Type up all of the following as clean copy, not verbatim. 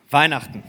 Weihnachten.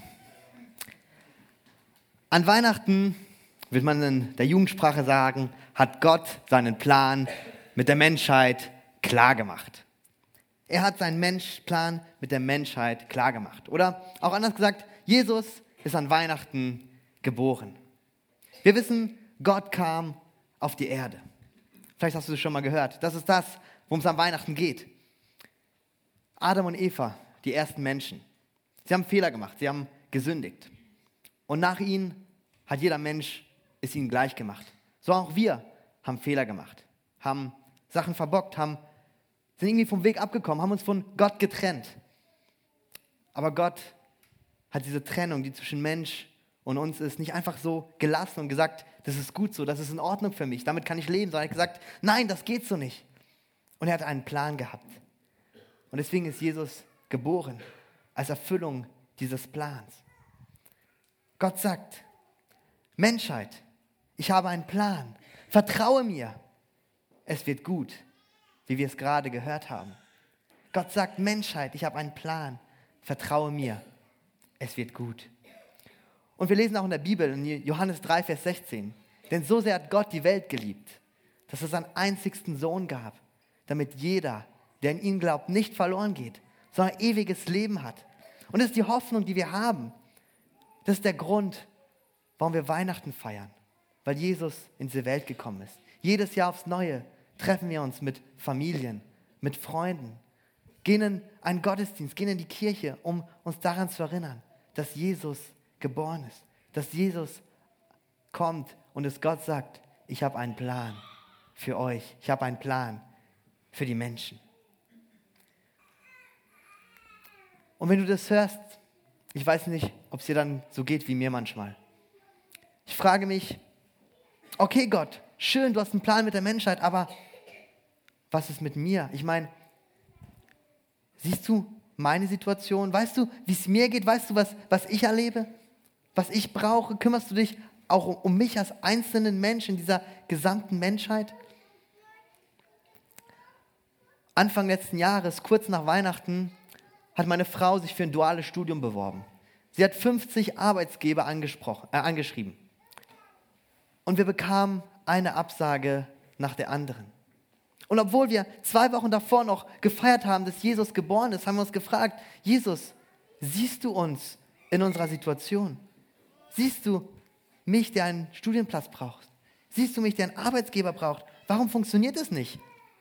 An Weihnachten, wird man in der Jugendsprache sagen, hat Gott seinen Plan mit der Menschheit klargemacht. Er hat seinen Plan mit der Menschheit klargemacht. Oder auch anders gesagt, Jesus ist an Weihnachten geboren. Wir wissen, Gott kam auf die Erde. Vielleicht hast du es schon mal gehört. Das ist das, worum es an Weihnachten geht. Adam und Eva, die ersten Menschen. Sie haben Fehler gemacht, sie haben gesündigt. Und nach ihnen hat jeder Mensch es ihnen gleich gemacht. So auch wir haben Fehler gemacht, haben Sachen verbockt, sind irgendwie vom Weg abgekommen, haben uns von Gott getrennt. Aber Gott hat diese Trennung, die zwischen Mensch und uns ist, nicht einfach so gelassen und gesagt, das ist gut so, das ist in Ordnung für mich, damit kann ich leben, sondern er hat gesagt, nein, das geht so nicht. Und er hat einen Plan gehabt. Und deswegen ist Jesus geboren, als Erfüllung dieses Plans. Gott sagt, Menschheit, ich habe einen Plan, vertraue mir, es wird gut, wie wir es gerade gehört haben. Gott sagt, Menschheit, ich habe einen Plan, vertraue mir, es wird gut. Und wir lesen auch in der Bibel, in Johannes 3, Vers 16, denn so sehr hat Gott die Welt geliebt, dass es seinen einzigsten Sohn gab, damit jeder, der in ihn glaubt, nicht verloren geht, sondern ewiges Leben hat. Und das ist die Hoffnung, die wir haben. Das ist der Grund, warum wir Weihnachten feiern, weil Jesus in diese Welt gekommen ist. Jedes Jahr aufs Neue treffen wir uns mit Familien, mit Freunden, gehen in einen Gottesdienst, gehen in die Kirche, um uns daran zu erinnern, dass Jesus geboren ist, dass Jesus kommt und dass Gott sagt, ich habe einen Plan für euch, ich habe einen Plan für die Menschen. Und wenn du das hörst, ich weiß nicht, ob es dir dann so geht wie mir manchmal. Ich frage mich, okay Gott, schön, du hast einen Plan mit der Menschheit, aber was ist mit mir? Ich meine, siehst du meine Situation? Weißt du, wie es mir geht? Weißt du, was ich erlebe? Was ich brauche? Kümmerst du dich auch um mich als einzelnen Menschen in dieser gesamten Menschheit? Anfang letzten Jahres, kurz nach Weihnachten, hat meine Frau sich für ein duales Studium beworben. Sie hat 50 Arbeitgeber angeschrieben. Und wir bekamen eine Absage nach der anderen. Und obwohl wir 2 Wochen davor noch gefeiert haben, dass Jesus geboren ist, haben wir uns gefragt, Jesus, siehst du uns in unserer Situation? Siehst du mich, der einen Studienplatz braucht? Siehst du mich, der einen Arbeitgeber braucht? Warum funktioniert es nicht?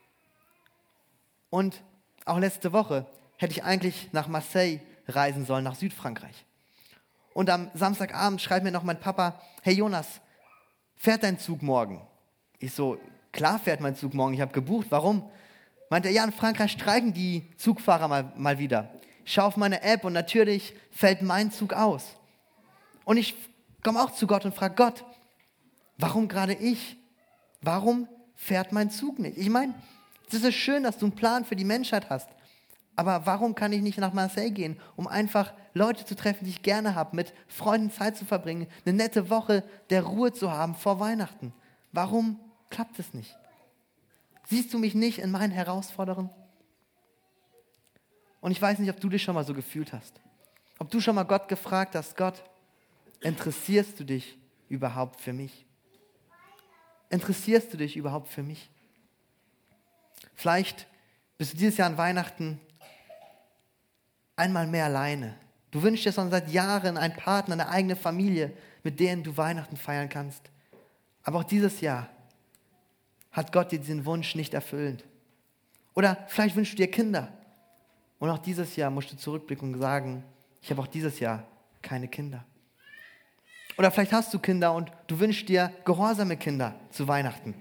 Und auch letzte Woche hätte ich eigentlich nach Marseille reisen sollen, nach Südfrankreich. Und am Samstagabend schreibt mir noch mein Papa, hey Jonas, fährt dein Zug morgen? Ich so, klar fährt mein Zug morgen, ich habe gebucht, warum? Meint er, ja, in Frankreich streiken die Zugfahrer mal wieder. Ich schaue auf meine App und natürlich fällt mein Zug aus. Und ich komme auch zu Gott und frage Gott, warum gerade ich? Warum fährt mein Zug nicht? Ich meine, es ist schön, dass du einen Plan für die Menschheit hast. Aber warum kann ich nicht nach Marseille gehen, um einfach Leute zu treffen, die ich gerne habe, mit Freunden Zeit zu verbringen, eine nette Woche der Ruhe zu haben vor Weihnachten? Warum klappt es nicht? Siehst du mich nicht in meinen Herausforderungen? Und ich weiß nicht, ob du dich schon mal so gefühlt hast. Ob du schon mal Gott gefragt hast, Gott, interessierst du dich überhaupt für mich? Interessierst du dich überhaupt für mich? Vielleicht bist du dieses Jahr an Weihnachten einmal mehr alleine. Du wünschst dir schon seit Jahren einen Partner, eine eigene Familie, mit denen du Weihnachten feiern kannst. Aber auch dieses Jahr hat Gott dir diesen Wunsch nicht erfüllt. Oder vielleicht wünschst du dir Kinder. Und auch dieses Jahr musst du zurückblicken und sagen, ich habe auch dieses Jahr keine Kinder. Oder vielleicht hast du Kinder und du wünschst dir gehorsame Kinder zu Weihnachten.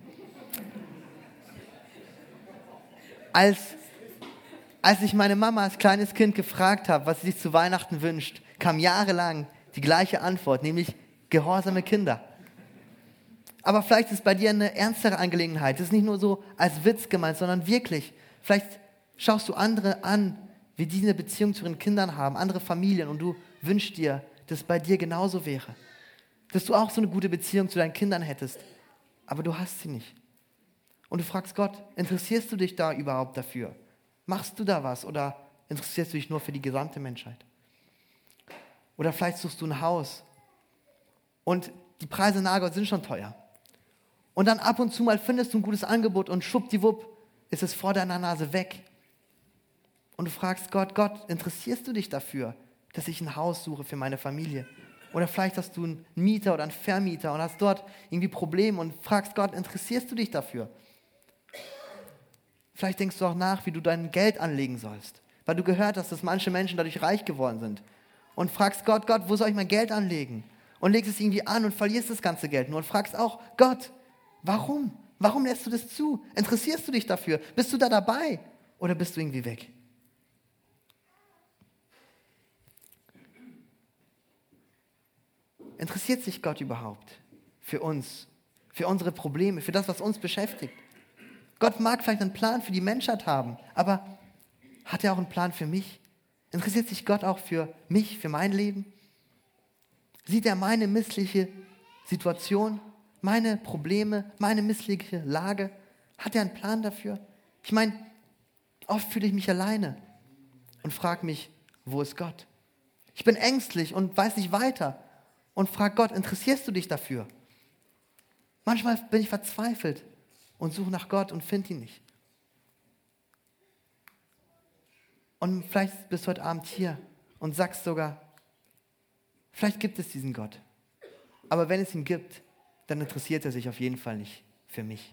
Als ich meine Mama als kleines Kind gefragt habe, was sie sich zu Weihnachten wünscht, kam jahrelang die gleiche Antwort, nämlich gehorsame Kinder. Aber vielleicht ist es bei dir eine ernstere Angelegenheit. Es ist nicht nur so als Witz gemeint, sondern wirklich. Vielleicht schaust du andere an, wie die eine Beziehung zu ihren Kindern haben, andere Familien, und du wünschst dir, dass es bei dir genauso wäre. Dass du auch so eine gute Beziehung zu deinen Kindern hättest. Aber du hast sie nicht. Und du fragst Gott, interessierst du dich da überhaupt dafür? Machst du da was oder interessierst du dich nur für die gesamte Menschheit? Oder vielleicht suchst du ein Haus und die Preise in Nagold sind schon teuer. Und dann ab und zu mal findest du ein gutes Angebot und schwuppdiwupp ist es vor deiner Nase weg. Und du fragst Gott, interessierst du dich dafür, dass ich ein Haus suche für meine Familie? Oder vielleicht hast du einen Mieter oder einen Vermieter und hast dort irgendwie Probleme und fragst Gott, interessierst du dich dafür? Vielleicht denkst du auch nach, wie du dein Geld anlegen sollst, weil du gehört hast, dass manche Menschen dadurch reich geworden sind. Und fragst Gott, wo soll ich mein Geld anlegen? Und legst es irgendwie an und verlierst das ganze Geld nur und fragst auch, Gott, warum? Warum lässt du das zu? Interessierst du dich dafür? Bist du da dabei? Oder bist du irgendwie weg? Interessiert sich Gott überhaupt für uns, für unsere Probleme, für das, was uns beschäftigt? Gott mag vielleicht einen Plan für die Menschheit haben, aber hat er auch einen Plan für mich? Interessiert sich Gott auch für mich, für mein Leben? Sieht er meine missliche Situation, meine Probleme, meine missliche Lage? Hat er einen Plan dafür? Ich meine, oft fühle ich mich alleine und frage mich, wo ist Gott? Ich bin ängstlich und weiß nicht weiter und frage Gott, interessierst du dich dafür? Manchmal bin ich verzweifelt und suche nach Gott und finde ihn nicht. Und vielleicht bist du heute Abend hier und sagst sogar, vielleicht gibt es diesen Gott. Aber wenn es ihn gibt, dann interessiert er sich auf jeden Fall nicht für mich.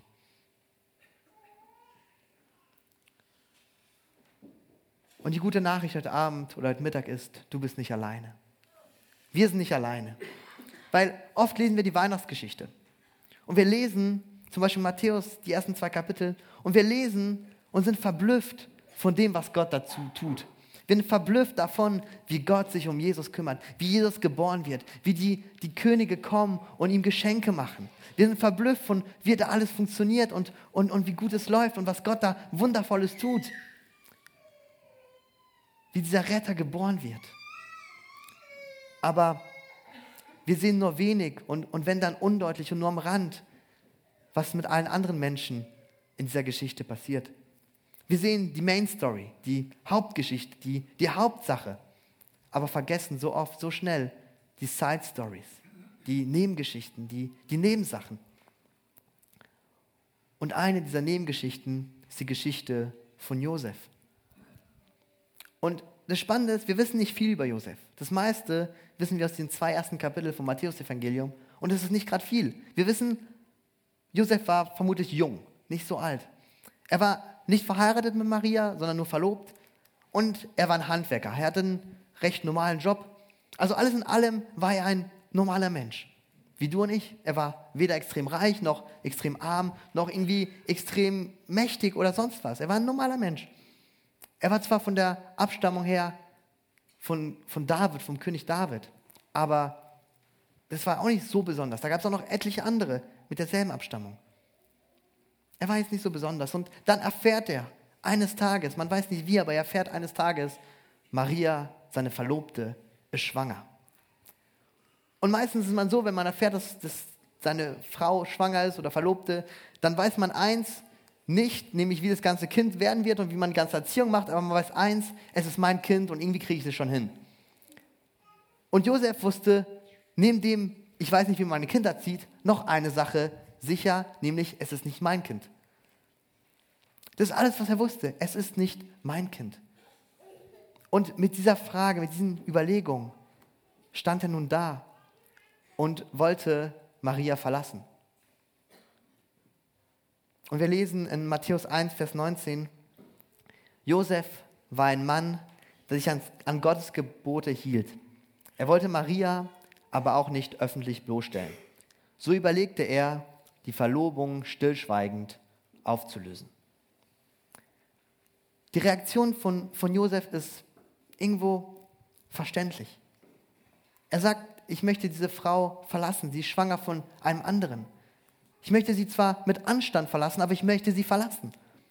Und die gute Nachricht heute Abend oder heute Mittag ist, du bist nicht alleine. Wir sind nicht alleine. Weil oft lesen wir die Weihnachtsgeschichte. Und wir lesen zum Beispiel Matthäus, die ersten 2 Kapitel, und wir lesen und sind verblüfft von dem, was Gott dazu tut. Wir sind verblüfft davon, wie Gott sich um Jesus kümmert, wie Jesus geboren wird, wie die Könige kommen und ihm Geschenke machen. Wir sind verblüfft von, wie da alles funktioniert und wie gut es läuft und was Gott da Wundervolles tut. Wie dieser Retter geboren wird. Aber wir sehen nur wenig und wenn dann undeutlich und nur am Rand, was mit allen anderen Menschen in dieser Geschichte passiert. Wir sehen die Main Story, die Hauptgeschichte, die Hauptsache, aber vergessen so oft, so schnell die Side Stories, die Nebengeschichten, die Nebensachen. Und eine dieser Nebengeschichten ist die Geschichte von Josef. Und das Spannende ist, wir wissen nicht viel über Josef. Das meiste wissen wir aus den 2 ersten Kapiteln vom Matthäus-Evangelium und es ist nicht gerade viel. Wir wissen, Josef war vermutlich jung, nicht so alt. Er war nicht verheiratet mit Maria, sondern nur verlobt. Und er war ein Handwerker. Er hatte einen recht normalen Job. Also alles in allem war er ein normaler Mensch. Wie du und ich. Er war weder extrem reich, noch extrem arm, noch irgendwie extrem mächtig oder sonst was. Er war ein normaler Mensch. Er war zwar von der Abstammung her von David, vom König David, aber das war auch nicht so besonders. Da gab es auch noch etliche andere mit derselben Abstammung. Er war jetzt nicht so besonders. Und dann erfährt er eines Tages, man weiß nicht wie, aber er erfährt eines Tages, Maria, seine Verlobte, ist schwanger. Und meistens ist man so, wenn man erfährt, dass seine Frau schwanger ist oder Verlobte, dann weiß man eins nicht, nämlich wie das ganze Kind werden wird und wie man die ganze Erziehung macht, aber man weiß eins, es ist mein Kind und irgendwie kriege ich es schon hin. Und Josef wusste, neben dem, ich weiß nicht, wie man ein Kind erzieht, noch eine Sache sicher, nämlich es ist nicht mein Kind. Das ist alles, was er wusste. Es ist nicht mein Kind. Und mit dieser Frage, mit diesen Überlegungen stand er nun da und wollte Maria verlassen. Und wir lesen in Matthäus 1, Vers 19, Josef war ein Mann, der sich an Gottes Gebote hielt. Er wollte Maria aber auch nicht öffentlich bloßstellen. So überlegte er, die Verlobung stillschweigend aufzulösen. Die Reaktion von Josef ist irgendwo verständlich. Er sagt, ich möchte diese Frau verlassen, sie ist schwanger von einem anderen. Ich möchte sie zwar mit Anstand verlassen, aber ich möchte sie verlassen.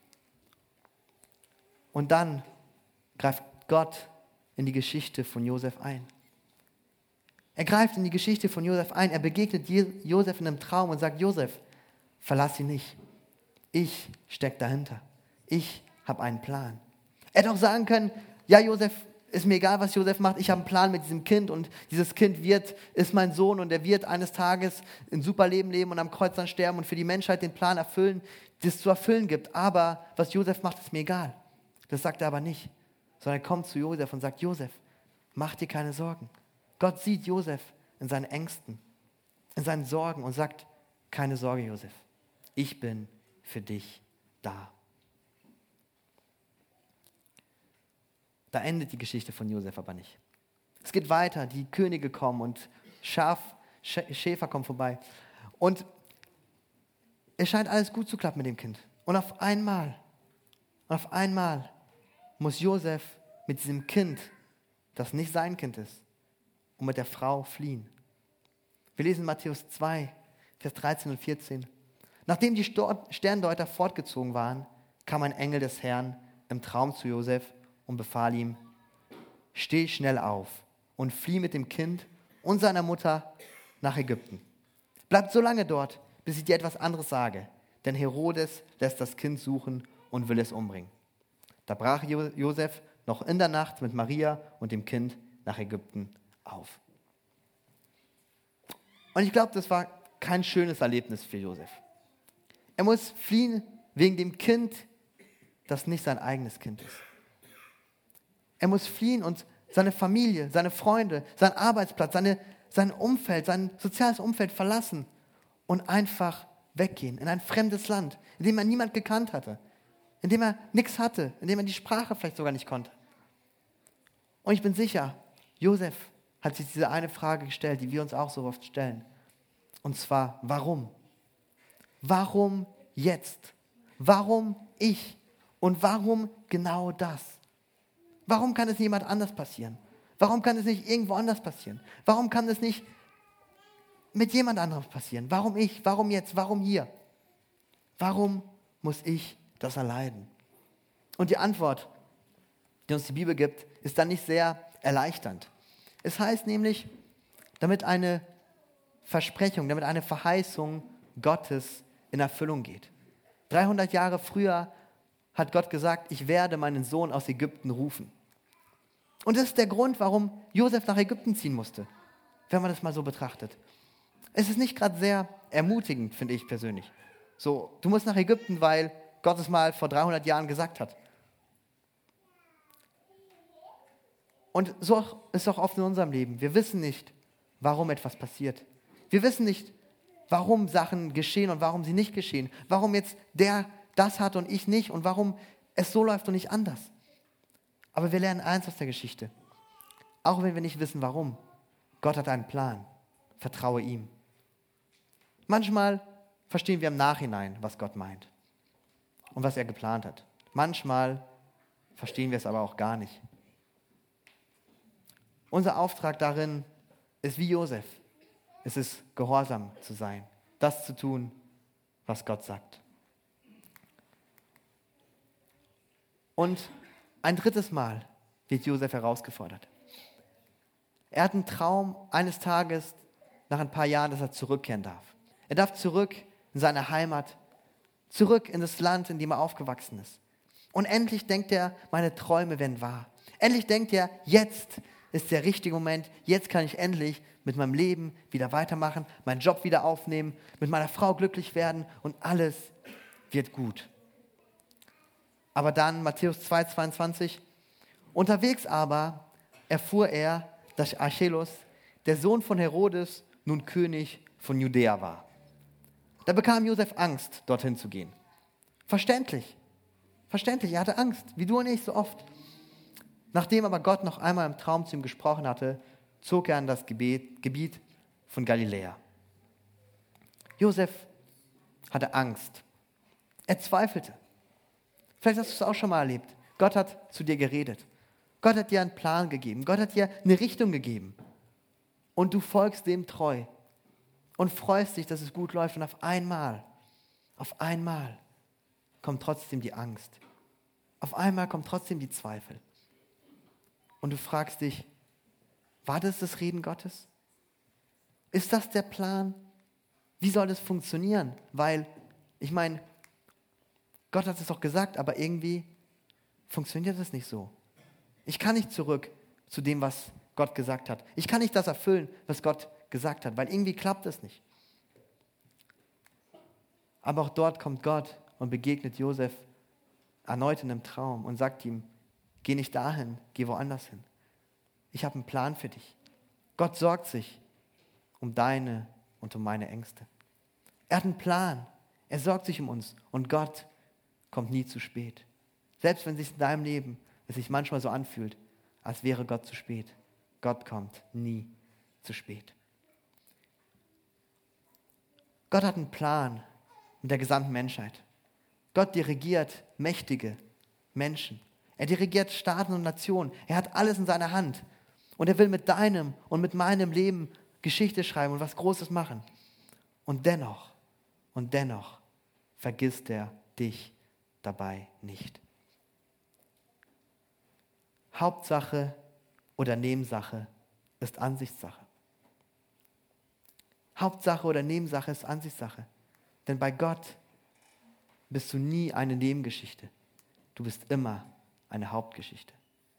Und dann greift Gott in die Geschichte von Josef ein. Er greift in die Geschichte von Josef ein, er begegnet Josef in einem Traum und sagt, Josef, verlass sie nicht. Ich stecke dahinter. Ich habe einen Plan. Er hätte auch sagen können, ja Josef, ist mir egal, was Josef macht, ich habe einen Plan mit diesem Kind und dieses Kind ist mein Sohn und er wird eines Tages ein super Leben leben und am Kreuz dann sterben und für die Menschheit den Plan erfüllen, den es zu erfüllen gibt. Aber was Josef macht, ist mir egal. Das sagt er aber nicht, sondern er kommt zu Josef und sagt, Josef, mach dir keine Sorgen. Gott sieht Josef in seinen Ängsten, in seinen Sorgen und sagt, keine Sorge, Josef, ich bin für dich da. Da endet die Geschichte von Josef aber nicht. Es geht weiter, die Könige kommen und Schäfer kommen vorbei. Und es scheint alles gut zu klappen mit dem Kind. Und auf einmal muss Josef mit diesem Kind, das nicht sein Kind ist, und mit der Frau fliehen. Wir lesen Matthäus 2, Vers 13 und 14. Nachdem die Sterndeuter fortgezogen waren, kam ein Engel des Herrn im Traum zu Josef und befahl ihm, steh schnell auf und flieh mit dem Kind und seiner Mutter nach Ägypten. Bleib so lange dort, bis ich dir etwas anderes sage, denn Herodes lässt das Kind suchen und will es umbringen. Da brach Josef noch in der Nacht mit Maria und dem Kind nach Ägypten auf. Und ich glaube, das war kein schönes Erlebnis für Josef. Er muss fliehen wegen dem Kind, das nicht sein eigenes Kind ist. Er muss fliehen und seine Familie, seine Freunde, seinen Arbeitsplatz, sein Umfeld, sein soziales Umfeld verlassen und einfach weggehen in ein fremdes Land, in dem er niemand gekannt hatte, in dem er nichts hatte, in dem er die Sprache vielleicht sogar nicht konnte. Und ich bin sicher, Josef hat sich diese eine Frage gestellt, die wir uns auch so oft stellen. Und zwar, warum? Warum jetzt? Warum ich? Und warum genau das? Warum kann es jemand anders passieren? Warum kann es nicht irgendwo anders passieren? Warum kann es nicht mit jemand anderem passieren? Warum ich? Warum jetzt? Warum hier? Warum muss ich das erleiden? Und die Antwort, die uns die Bibel gibt, ist dann nicht sehr erleichternd. Es heißt nämlich, damit eine Versprechung, damit eine Verheißung Gottes in Erfüllung geht. 300 Jahre früher hat Gott gesagt, ich werde meinen Sohn aus Ägypten rufen. Und das ist der Grund, warum Josef nach Ägypten ziehen musste, wenn man das mal so betrachtet. Es ist nicht gerade sehr ermutigend, finde ich persönlich. So, du musst nach Ägypten, weil Gott es mal vor 300 Jahren gesagt hat. Und so ist es auch oft in unserem Leben. Wir wissen nicht, warum etwas passiert. Wir wissen nicht, warum Sachen geschehen und warum sie nicht geschehen. Warum jetzt der das hat und ich nicht und warum es so läuft und nicht anders. Aber wir lernen eins aus der Geschichte. Auch wenn wir nicht wissen, warum. Gott hat einen Plan. Vertraue ihm. Manchmal verstehen wir im Nachhinein, was Gott meint und was er geplant hat. Manchmal verstehen wir es aber auch gar nicht. Unser Auftrag darin ist wie Josef. Es ist, gehorsam zu sein. Das zu tun, was Gott sagt. Und ein drittes Mal wird Josef herausgefordert. Er hat einen Traum eines Tages, nach ein paar Jahren, dass er zurückkehren darf. Er darf zurück in seine Heimat, zurück in das Land, in dem er aufgewachsen ist. Und endlich denkt er, meine Träume werden wahr. Endlich denkt er, jetzt ist der richtige Moment, jetzt kann ich endlich mit meinem Leben wieder weitermachen, meinen Job wieder aufnehmen, mit meiner Frau glücklich werden und alles wird gut. Aber dann, Matthäus 2,22, unterwegs aber erfuhr er, dass Archelaus, der Sohn von Herodes, nun König von Judäa war. Da bekam Josef Angst, dorthin zu gehen. Verständlich, er hatte Angst, wie du und ich so oft. Nachdem aber Gott noch einmal im Traum zu ihm gesprochen hatte, zog er an das Gebiet von Galiläa. Josef hatte Angst. Er zweifelte. Vielleicht hast du es auch schon mal erlebt. Gott hat zu dir geredet. Gott hat dir einen Plan gegeben. Gott hat dir eine Richtung gegeben. Und du folgst dem treu. Und freust dich, dass es gut läuft. Und auf einmal kommt trotzdem die Angst. Auf einmal kommt trotzdem die Zweifel. Und du fragst dich, war das Reden Gottes? Ist das der Plan? Wie soll das funktionieren? Weil, ich meine, Gott hat es doch gesagt, aber irgendwie funktioniert das nicht so. Ich kann nicht zurück zu dem, was Gott gesagt hat. Ich kann nicht das erfüllen, was Gott gesagt hat, weil irgendwie klappt es nicht. Aber auch dort kommt Gott und begegnet Josef erneut in einem Traum und sagt ihm, geh nicht dahin, geh woanders hin. Ich habe einen Plan für dich. Gott sorgt sich um deine und um meine Ängste. Er hat einen Plan. Er sorgt sich um uns. Und Gott kommt nie zu spät. Selbst wenn es sich in deinem Leben manchmal so anfühlt, als wäre Gott zu spät. Gott kommt nie zu spät. Gott hat einen Plan mit der gesamten Menschheit. Gott dirigiert mächtige Menschen. Er dirigiert Staaten und Nationen. Er hat alles in seiner Hand. Und er will mit deinem und mit meinem Leben Geschichte schreiben und was Großes machen. Und dennoch vergisst er dich dabei nicht. Hauptsache oder Nebensache ist Ansichtssache. Hauptsache oder Nebensache ist Ansichtssache. Denn bei Gott bist du nie eine Nebengeschichte. Du bist immer eine Hauptgeschichte.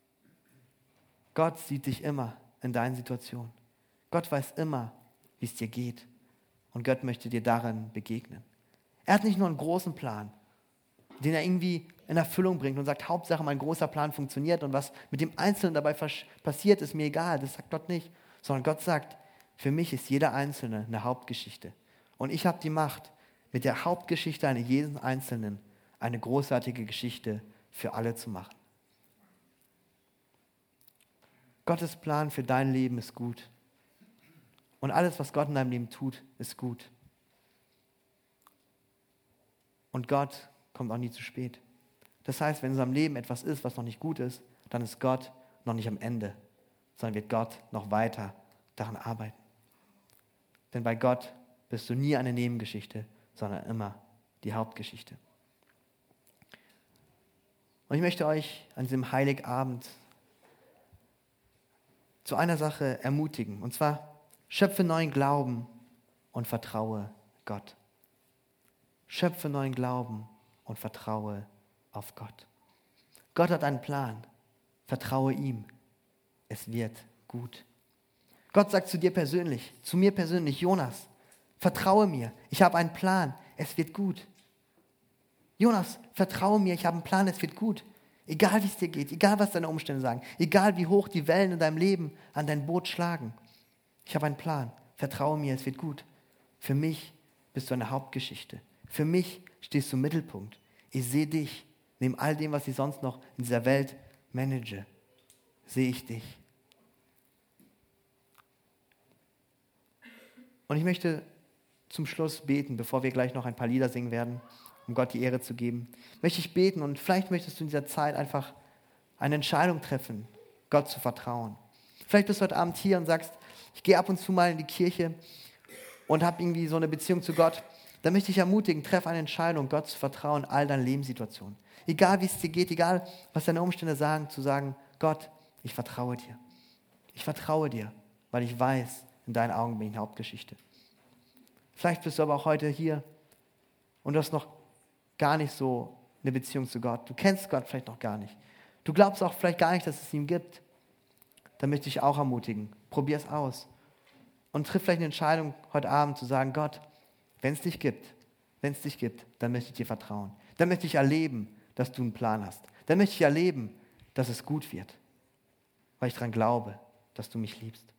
Gott sieht dich immer in deinen Situationen. Gott weiß immer, wie es dir geht. Und Gott möchte dir darin begegnen. Er hat nicht nur einen großen Plan, den er irgendwie in Erfüllung bringt und sagt, Hauptsache mein großer Plan funktioniert und was mit dem Einzelnen dabei passiert, ist mir egal. Das sagt Gott nicht. Sondern Gott sagt, für mich ist jeder Einzelne eine Hauptgeschichte. Und ich habe die Macht, mit der Hauptgeschichte eines jeden Einzelnen eine großartige Geschichte für alle zu machen. Gottes Plan für dein Leben ist gut. Und alles, was Gott in deinem Leben tut, ist gut. Und Gott kommt auch nie zu spät. Das heißt, wenn in unserem Leben etwas ist, was noch nicht gut ist, dann ist Gott noch nicht am Ende, sondern wird Gott noch weiter daran arbeiten. Denn bei Gott bist du nie eine Nebengeschichte, sondern immer die Hauptgeschichte. Und ich möchte euch an diesem Heiligabend zu einer Sache ermutigen. Und zwar, schöpfe neuen Glauben und vertraue Gott. Schöpfe neuen Glauben und vertraue auf Gott. Gott hat einen Plan. Vertraue ihm. Es wird gut. Gott sagt zu dir persönlich, zu mir persönlich, Jonas, vertraue mir. Ich habe einen Plan. Es wird gut. Jonas, vertraue mir. Ich habe einen Plan. Es wird gut. Egal wie es dir geht, egal was deine Umstände sagen, egal wie hoch die Wellen in deinem Leben an dein Boot schlagen. Ich habe einen Plan. Vertraue mir, es wird gut. Für mich bist du eine Hauptgeschichte. Für mich stehst du im Mittelpunkt. Ich sehe dich. Neben all dem, was ich sonst noch in dieser Welt manage, sehe ich dich. Und ich möchte zum Schluss beten, bevor wir gleich noch ein paar Lieder singen werden, um Gott die Ehre zu geben. Möchte ich beten und vielleicht möchtest du in dieser Zeit einfach eine Entscheidung treffen, Gott zu vertrauen. Vielleicht bist du heute Abend hier und sagst, ich gehe ab und zu mal in die Kirche und habe irgendwie so eine Beziehung zu Gott. Dann möchte ich ermutigen, treff eine Entscheidung, Gott zu vertrauen in all deinen Lebenssituationen. Egal wie es dir geht, egal was deine Umstände sagen, zu sagen, Gott, ich vertraue dir. Ich vertraue dir, weil ich weiß, in deinen Augen bin ich eine Hauptgeschichte. Vielleicht bist du aber auch heute hier und du hast noch gar nicht so eine Beziehung zu Gott. Du kennst Gott vielleicht noch gar nicht. Du glaubst auch vielleicht gar nicht, dass es ihn gibt. Dann möchte ich auch ermutigen, probier es aus. Und triff vielleicht eine Entscheidung heute Abend zu sagen, Gott, wenn es dich gibt, dann möchte ich dir vertrauen. Dann möchte ich erleben, dass du einen Plan hast. Dann möchte ich erleben, dass es gut wird, weil ich daran glaube, dass du mich liebst.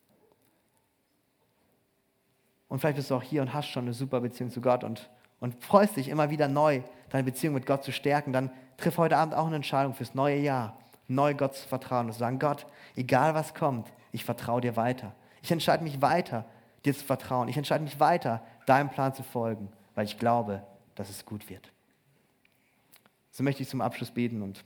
Und vielleicht bist du auch hier und hast schon eine super Beziehung zu Gott und freust dich immer wieder neu, deine Beziehung mit Gott zu stärken. Dann triff heute Abend auch eine Entscheidung fürs neue Jahr, neu Gott zu vertrauen und zu sagen, Gott, egal was kommt, ich vertraue dir weiter. Ich entscheide mich weiter, dir zu vertrauen. Ich entscheide mich weiter, deinem Plan zu folgen, weil ich glaube, dass es gut wird. So möchte ich zum Abschluss beten und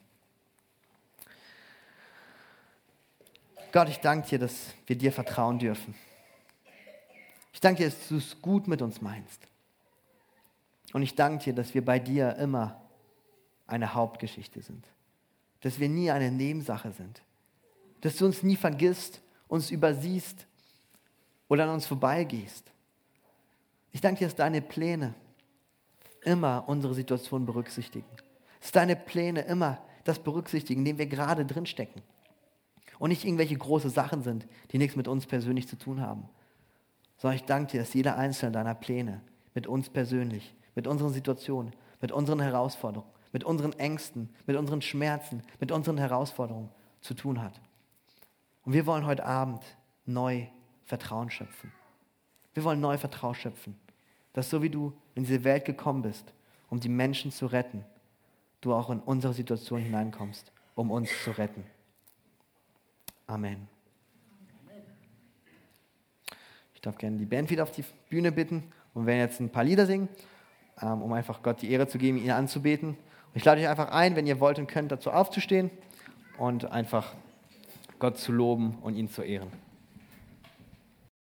Gott, ich danke dir, dass wir dir vertrauen dürfen. Ich danke dir, dass du es gut mit uns meinst. Und ich danke dir, dass wir bei dir immer eine Hauptgeschichte sind. Dass wir nie eine Nebensache sind. Dass du uns nie vergisst, uns übersiehst oder an uns vorbeigehst. Ich danke dir, dass deine Pläne immer unsere Situation berücksichtigen. Dass deine Pläne immer das berücksichtigen, in dem wir gerade drinstecken. Und nicht irgendwelche große Sachen sind, die nichts mit uns persönlich zu tun haben. Sondern ich danke dir, dass jeder einzelne deiner Pläne mit uns persönlich, mit unseren Situationen, mit unseren Herausforderungen, mit unseren Ängsten, mit unseren Schmerzen, mit unseren Herausforderungen zu tun hat. Und wir wollen heute Abend neu Vertrauen schöpfen. Wir wollen neu Vertrauen schöpfen, dass so wie du in diese Welt gekommen bist, um die Menschen zu retten, du auch in unsere Situation hineinkommst, um uns zu retten. Amen. Ich darf gerne die Band wieder auf die Bühne bitten und wir werden jetzt ein paar Lieder singen, um einfach Gott die Ehre zu geben, ihn anzubeten. Und ich lade euch einfach ein, wenn ihr wollt und könnt, dazu aufzustehen und einfach Gott zu loben und ihn zu ehren.